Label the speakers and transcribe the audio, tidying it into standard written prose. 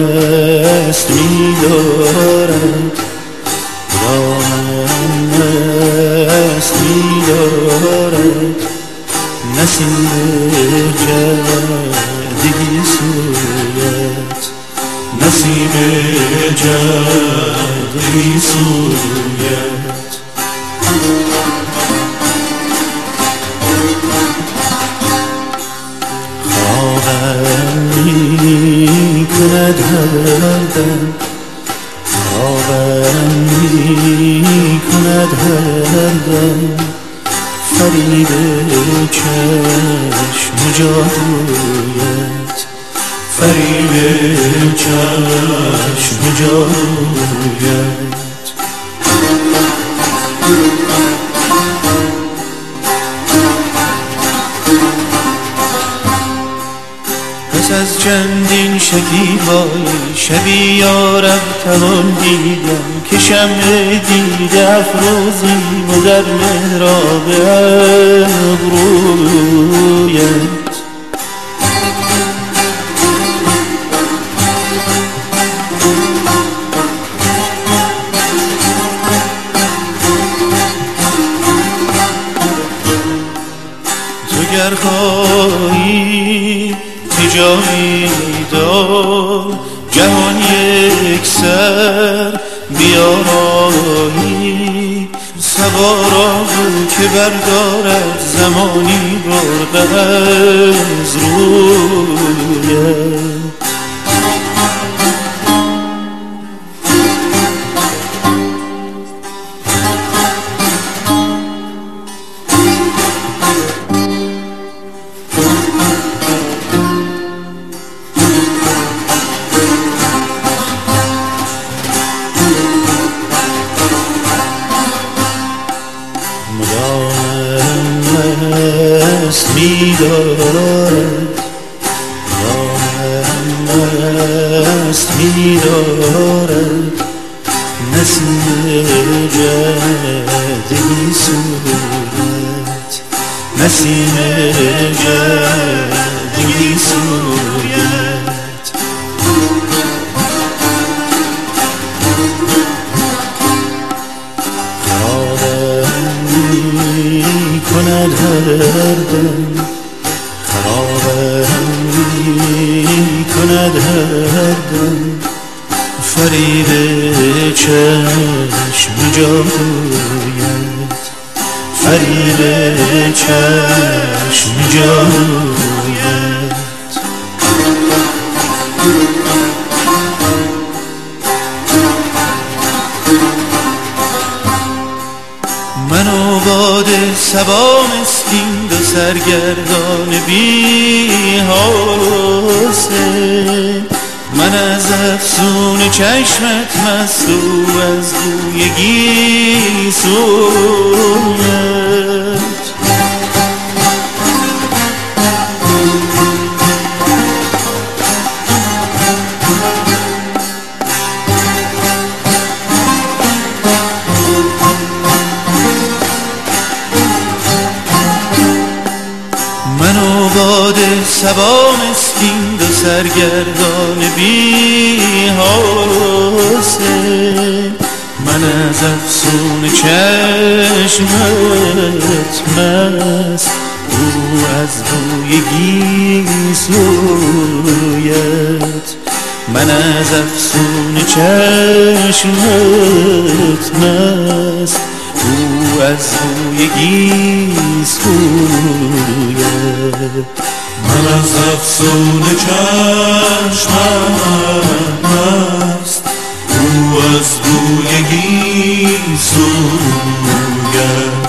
Speaker 1: مست می‌دارد، خدا مست می‌دارد، نسیم جدی سویت، نسیم جدی سویت. خوابم می‌کند هر دم، خوابم می‌کند هر دم، فریب چشم جادویت، فریب چشم جادویت. پس از چندین شکیبایی شبی یارب توان دیدم که شمع دیده افروزیم و در محراب ابرویت. تو گر خواهی جایی دار جهان یک سر بیارایی، سوارا که بردارد زمانی برده از رویت. مست می‌دارد، مست می‌دارد، نسیم جدی سویت، نسیم جدی سویت. کند هر دم، خرابم کند هر دم، فریب چشم جادویت، فریب چشم جادویت. من و باد صبا مسکین دو سرگردان بی حوصله، من از افسون چشمت مست و از بوی گیسویت. من و باد صبا مسکین دو سرگردان بی حوصله، من از افسون چشمت مست او از بوی گیسویت. من از افسون چشمت مست او از بوی گیسویت.
Speaker 2: من از افسون چشمت مست او از بوی گیسویت.